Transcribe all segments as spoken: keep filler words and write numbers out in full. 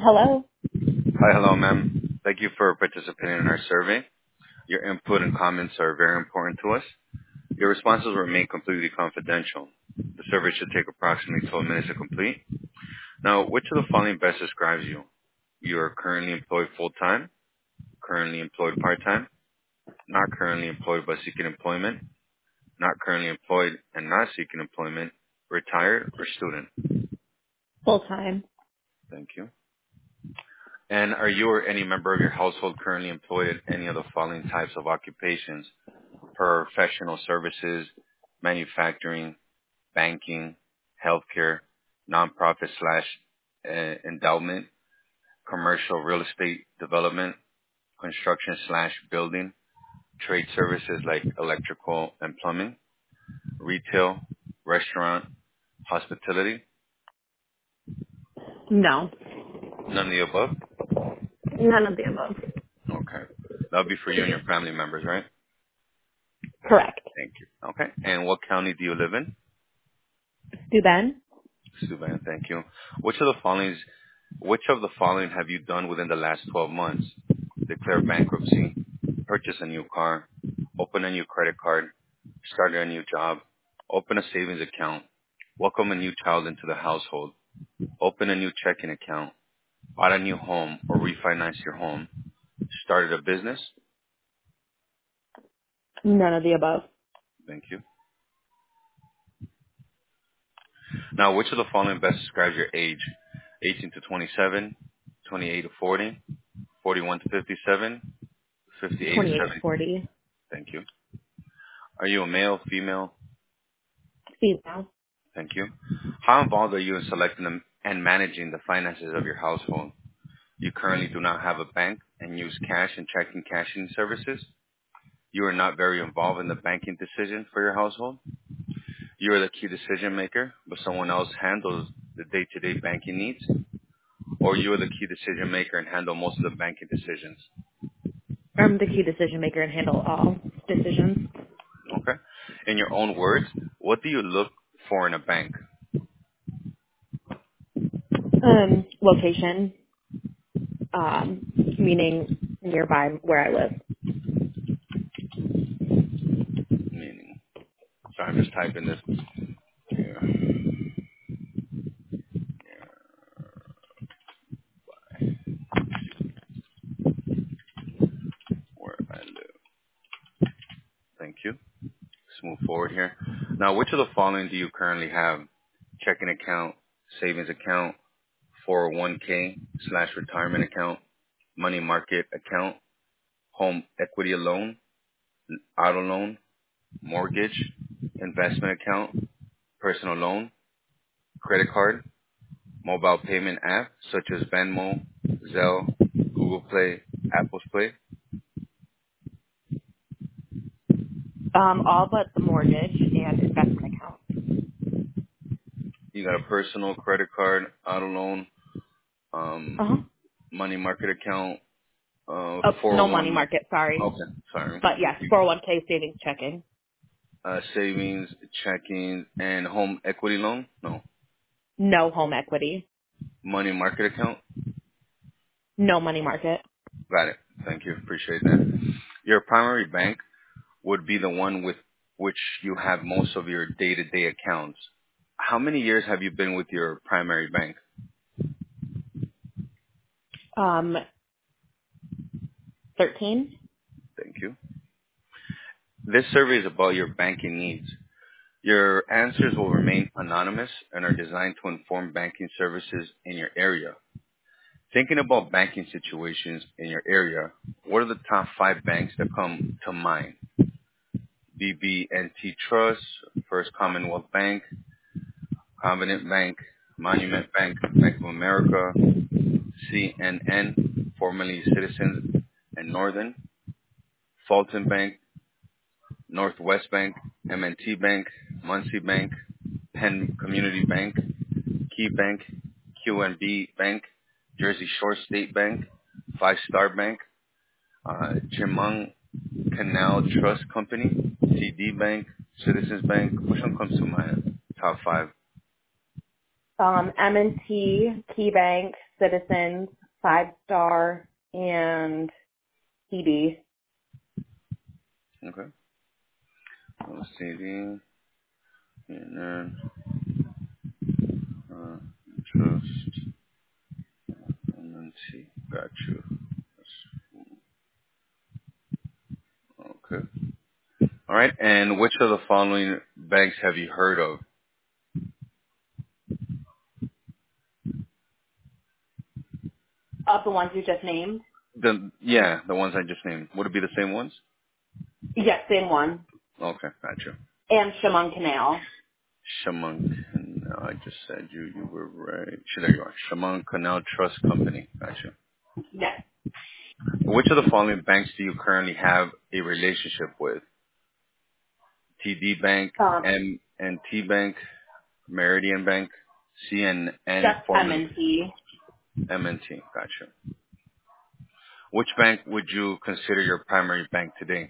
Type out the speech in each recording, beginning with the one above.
Hello. Hi, hello, ma'am. Thank you for participating in our survey. Your input and comments are very important to us. Your responses will remain completely confidential. The survey should take approximately twelve minutes to complete. Now, which of the following best describes you? You are currently employed full-time, currently employed part-time, not currently employed but seeking employment, not currently employed and not seeking employment, retired, or student. Full time. Thank you. And are you or any member of your household currently employed in any of the following types of occupations? Professional services, manufacturing, banking, healthcare, nonprofit slash uh, endowment, commercial real estate development, construction slash building, trade services like electrical and plumbing, retail, restaurant, hospitality, No. none of the above? None of the above. Okay. That'll be for you and your family members, right? Correct. Thank you. Okay. And what county do you live in? Stu Ben? Suban, thank you. Which of the following which of the following have you done within the last twelve months? Declare bankruptcy, purchase a new car, open a new credit card, start a new job, open a savings account, welcome a new child into the household, open a new checking account, bought a new home or refinance your home, started a business? None of the above. Thank you. Now, which of the following best describes your age? eighteen to twenty-seven, twenty-eight to forty, forty-one to fifty-seven, fifty-eight to twenty-eight to seventy. forty. Thank you. Are you a male, female? Female. Thank you. How involved are you in selecting them and managing the finances of your household? You currently do not have a bank and use cash and checking cashing services. You are not very involved in the banking decision for your household. You are the key decision maker, but someone else handles the day-to-day banking needs. Or you are the key decision maker and handle most of the banking decisions. I'm the key decision maker and handle all decisions. Okay. In your own words, what do you look for in a bank? Um, location, um, meaning nearby where I live. Meaning, so I'm just typing this. Yeah, where I live. Thank you. Let's move forward here. Now, which of the following do you currently have? Checking account, savings account, four oh one k slash retirement account, money market account, home equity loan, auto loan, mortgage, investment account, personal loan, credit card, mobile payment app such as Venmo, Zelle, Google Play, Apple's Play. Um, all but the mortgage and investment account. You got a personal credit card, auto loan, Uh-huh. um, money market account, uh, Oh, no money four oh one. market, sorry. Okay, sorry. But yes, four oh one k savings checking. Uh, savings, checking, and home equity loan? No. No home equity. Money market account? No money market. Got it. Thank you. Appreciate that. Your primary bank would be the one with which you have most of your day-to-day accounts. How many years have you been with your primary bank? Um, thirteen. Thank you. This survey is about your banking needs. Your answers will remain anonymous and are designed to inform banking services in your area. Thinking about banking situations in your area, what are the top five banks that come to mind? B B and T Trust, First Commonwealth Bank, Covenant Bank, Monument Bank, Bank of America, C N N, formerly Citizens and Northern, Fulton Bank, Northwest Bank, M and T Bank, Muncie Bank, Penn Community Bank, Key Bank, Q N B Bank, Jersey Shore State Bank, Five Star Bank, uh, Chemung Canal Trust Company, T D Bank, Citizens Bank. Which one comes to mind? Top five. Um, M and T, KeyBank, Citizens, Five Star, and T D. Okay. Let's see. And then uh, trust and then T. Got you. Okay. All right. And which of the following banks have you heard of? Of the ones you just named? The yeah, the ones I just named. Would it be the same ones? Yes, same one. Okay, gotcha. And Chemung Canal. Shamong. No, I just said you. You were right. Should there you are. Shamong Canal Trust Company. Gotcha. Yes. Which of the following banks do you currently have a relationship with? T D Bank, Um, M and T Bank, Meridian Bank, C N N, just M formerly and T. M and T. Gotcha. Which bank would you consider your primary bank today?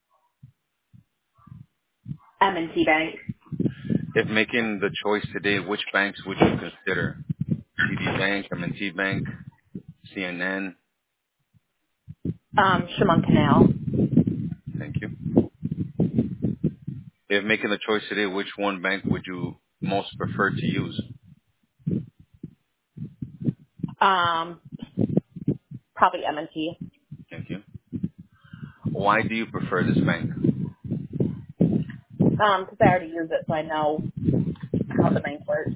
M and T Bank. If making the choice today, which banks would you consider? T D Bank, M and T Bank, C N N. Um, Chemung Canal. Thank you. If making the choice today, which one bank would you most prefer to use? Um, probably M and T. Thank you. Why do you prefer this bank? Um, because I already use it, so I know how the bank works.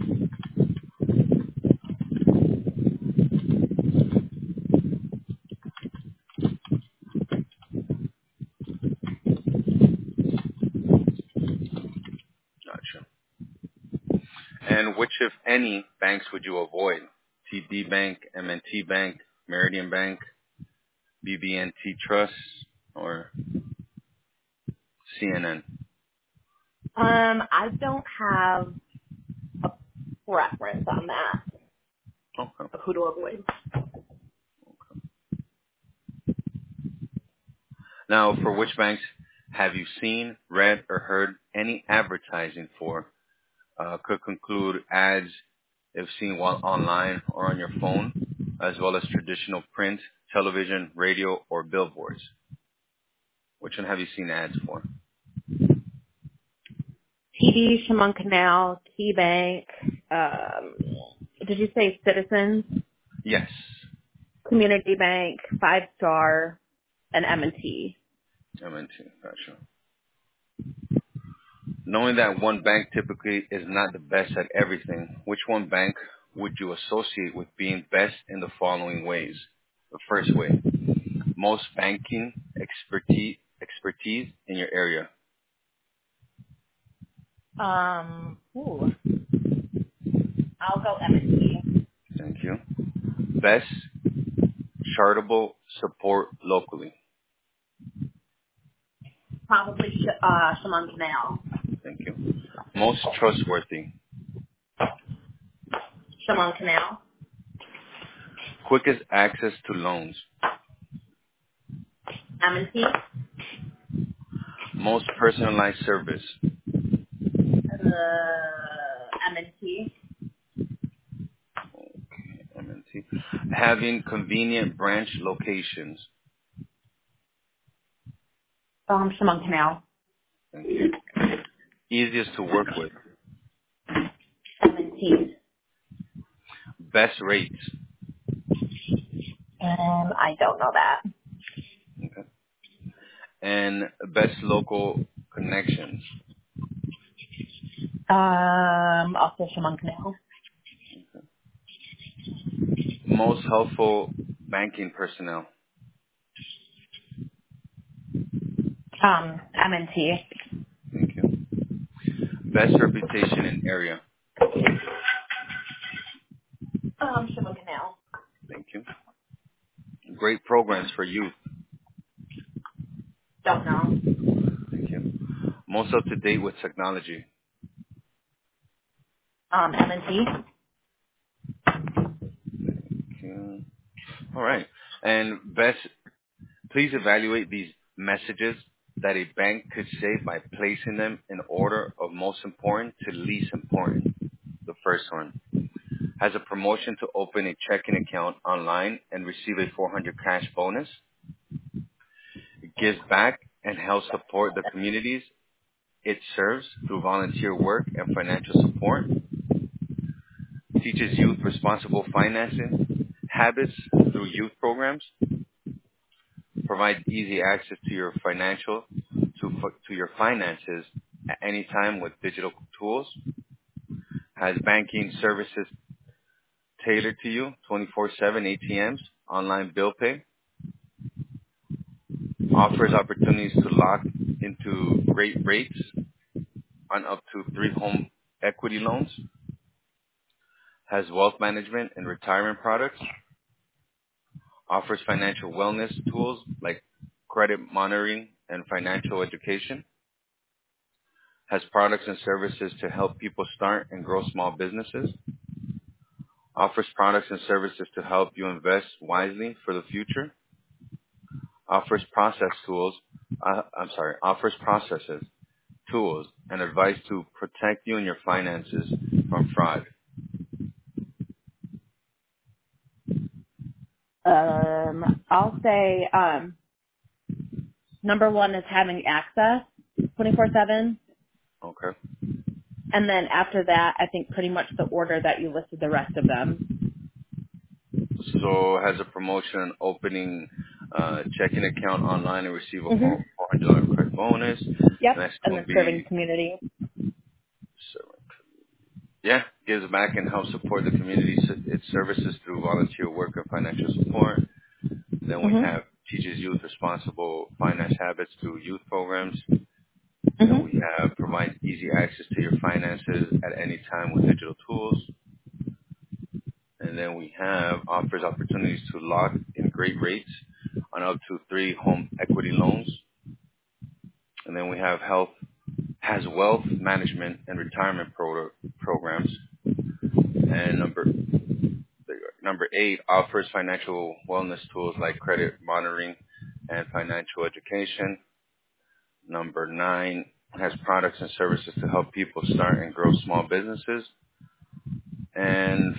Gotcha. And which, if any, banks would you avoid? T D Bank, M and T Bank, Meridian Bank, B B N T Trust, or C N N? Um, I don't have a preference on that Okay. of who to avoid. Now, for which banks have you seen, read, or heard any advertising for? Uh, could conclude ads if seen while online or on your phone, as well as traditional print, television, radio, or billboards. Which one have you seen ads for? T D, Chemung Canal, Key Bank. Um, did you say Citizens? Yes. Community Bank, Five Star, and M and T. M and T. Gotcha. Knowing that one bank typically is not the best at everything, which one bank would you associate with being best in the following ways? The first way, most banking expertise expertise in your area. Um, ooh, I'll go M and T. Thank you. Best charitable support locally. Probably Sh- uh, Chemung Canal. Thank you. Most trustworthy. Chemung Canal. Quickest access to loans. M and T. Most personalized service. Uh, M and T. M and T. Having convenient branch locations. Um, Chemung Canal. Thank you. Easiest to work with. M and T. Best rates. Um, I don't know that. Okay. And best local connections. Um, also Chemung Canal. Most helpful banking personnel. Um, M and T. Thank you. Best reputation in area. Um, Chemung Canal. Thank you. Great programs for youth. Don't know. Thank you. Most up to date with technology. Um, M and T. Okay. All right. And best, please evaluate these messages that a bank could say by placing them in order of most important to least important. The first one. Has a promotion to open a checking account online and receive a four hundred cash bonus. It gives back and helps support the communities it serves through volunteer work and financial support. Teaches youth responsible financing habits through youth programs. Provides easy access to your financial to to your finances at any time with digital tools. Has banking services tailored to you, twenty-four seven A T Ms, online bill pay. Offers opportunities to lock into great rates on up to three home equity loans. Has wealth management and retirement products. Offers financial wellness tools like credit monitoring and financial education. Has products and services to help people start and grow small businesses. Offers products and services to help you invest wisely for the future. Offers process tools, uh, I'm sorry, offers processes, tools, and advice to protect you and your finances from fraud. Um, I'll say um, number one is having access twenty-four seven. Okay. And then after that, I think pretty much the order that you listed the rest of them. So has a promotion opening uh, checking account online and receive a Mm-hmm. four hundred dollars credit bonus. Yep. Next And will then serving be, community. so, yeah, gives back and helps support the community, its services through volunteer work and financial support. Then we Mm-hmm. have teaches youth responsible finance habits through youth programs. Mm-hmm. Then we have provides easy access to your finances at any time with digital tools. And then we have offers opportunities to lock in great rates on up to three home equity loans. And then we have health has wealth management and retirement pro- programs. And number number eight offers financial wellness tools like credit monitoring and financial education. Number nine has products and services to help people start and grow small businesses. And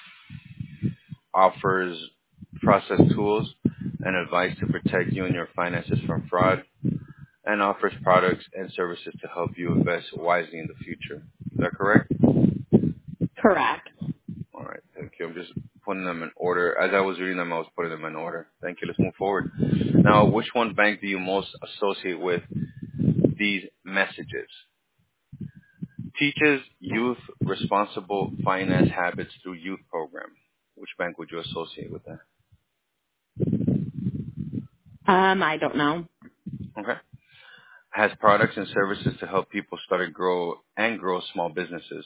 offers process tools and advice to protect you and your finances from fraud, and offers products and services to help you invest wisely in the future. Is that correct? Correct. All right, thank you. I'm just putting them in order. As I was reading them, I was putting them in order. Thank you. Let's move forward. Now, which one bank do you most associate with these messages? Teaches youth responsible finance habits through youth program. Which bank would you associate with that? Um, I don't know. Okay. Has products and services to help people start and grow and grow small businesses.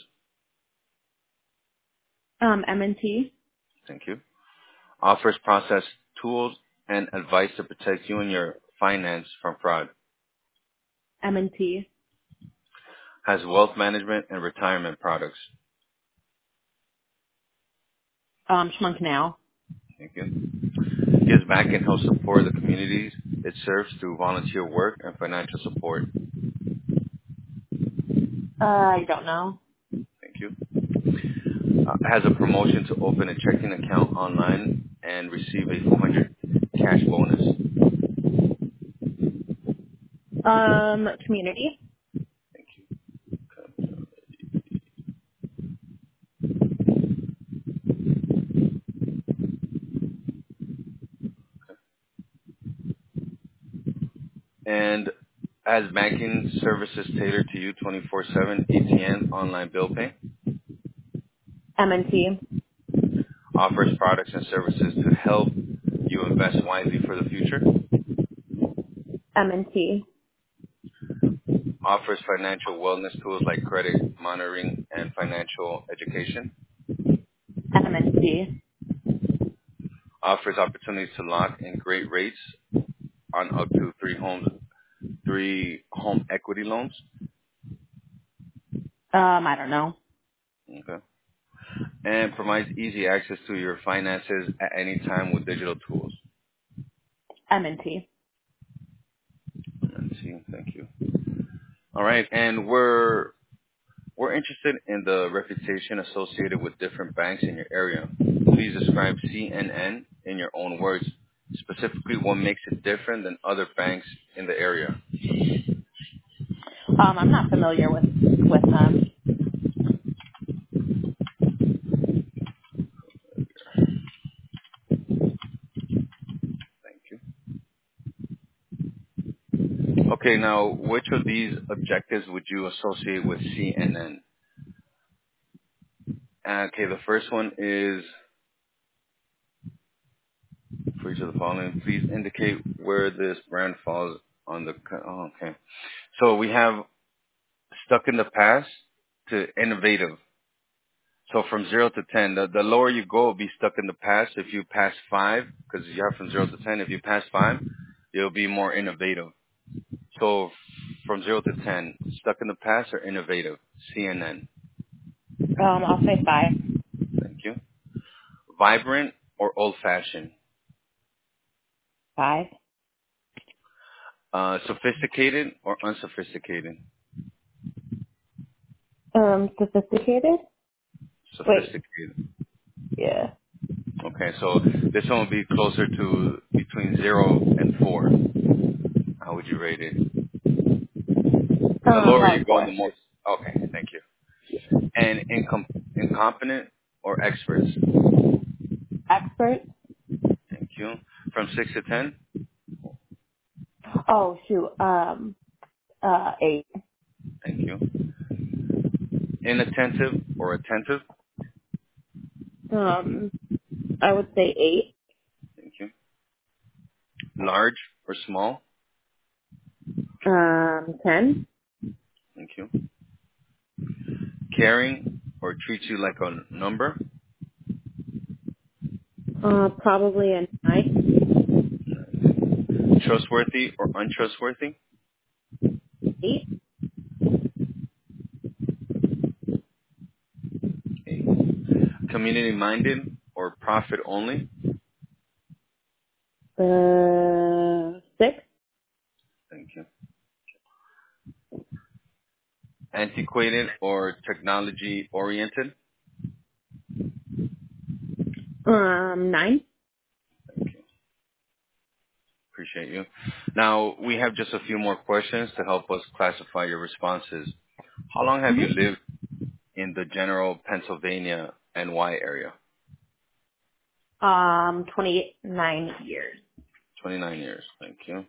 Um, M and T. Thank you. Offers process tools and advice to protect you and your finance from fraud. M and T. Has wealth management and retirement products. Um, Chemung Canal. Thank you. Gives back and helps support the communities it serves through volunteer work and financial support. Uh, I don't know. Thank you. Uh, has a promotion to open a checking account online and receive a four hundred cash bonus. Um, community. Thank you. And has banking services tailored to you twenty-four seven, A T M, online bill pay. M and T. Offers products and services to help you invest wisely for the future. M and T. Offers financial wellness tools like credit monitoring and financial education. M and T. Offers opportunities to lock in great rates on up to three homes, three home equity loans. Um, I don't know. Okay. And provides easy access to your finances at any time with digital tools. M and T. Let's see. Thank you. All right. And we're We're interested in the reputation associated with different banks in your area. Please describe C N N in your own words. Specifically, what makes it different than other banks in the area? Um, I'm not familiar with with them. Thank you. Okay, now, which of these objectives would you associate with C N N? Okay, the first one is, for each of the following, please indicate where this brand falls on the, co- oh, okay. So we have stuck in the past to innovative. So from zero to ten, the, the lower you go will be stuck in the past. If you pass five, because you have from zero to ten, if you pass five, you'll be more innovative. So from zero to ten, stuck in the past or innovative? C N N. Um, I'll say five. Thank you. Vibrant or old-fashioned? Five. Uh, sophisticated or unsophisticated? Um, sophisticated? Wait. Sophisticated. Yeah. Okay, so this one will be closer to between zero and four. How would you rate it? The Um, lower probably you go, the four. more. Okay, thank you. And incom- incompetent or experts? Expert? Thank you. From six to ten? Oh shoot. Um, uh, eight. Thank you. Inattentive or attentive? Um, I would say eight. Thank you. Large or small? Um, ten. Thank you. Caring or treats you like a number? Uh, probably a nine. Trustworthy or untrustworthy? Eight. Eight. Community minded or profit only? Uh, six. Thank you. Antiquated or technology oriented? Um, nine. Thank you. Appreciate you. Now, we have just a few more questions to help us classify your responses. How long have you Mm-hmm. lived in the general Pennsylvania N Y area? Um, twenty-nine years. twenty-nine years. Thank you.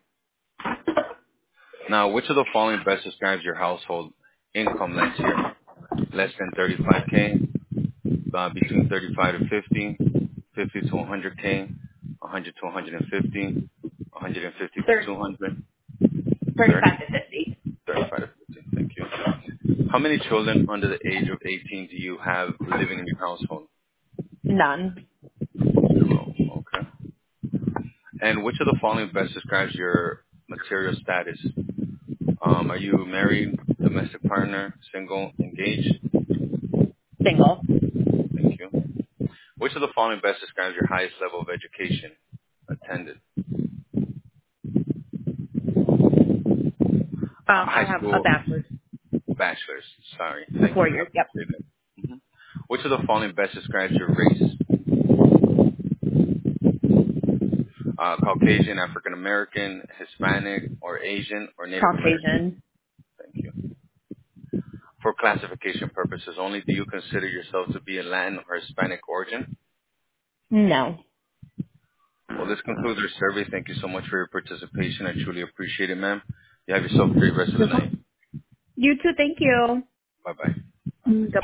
Now, which of the following best describes your household income last year? Less than thirty-five K, uh, between thirty-five to fifty, fifty to one hundred K, one hundred to one hundred fifty, one hundred fifty to Thir- two hundred, thirty, thirty-five to fifty. thirty-five to fifty. Thank you. How many children under the age of eighteen do you have living in your household? None. Zero. Okay. And which of the following best describes your material status? Um, are you married, domestic partner, single, engaged? Single. Thank you. Which of the following best describes your highest level of education attended? Uh, Um, I high have a school, bachelor's. bachelor's. Sorry. Thank Four you. I years. Yep. appreciate it. hmm Which of the following best describes your race? Uh, Caucasian, African American, Hispanic, or Asian, or Native American? Caucasian. Thank you. For classification purposes only, do you consider yourself to be a Latin or Hispanic origin? No. Well, this concludes our survey. Thank you so much for your participation. I truly appreciate it, ma'am. You have yourself a great rest of the night. You too. Thank you. Bye-bye. Mm,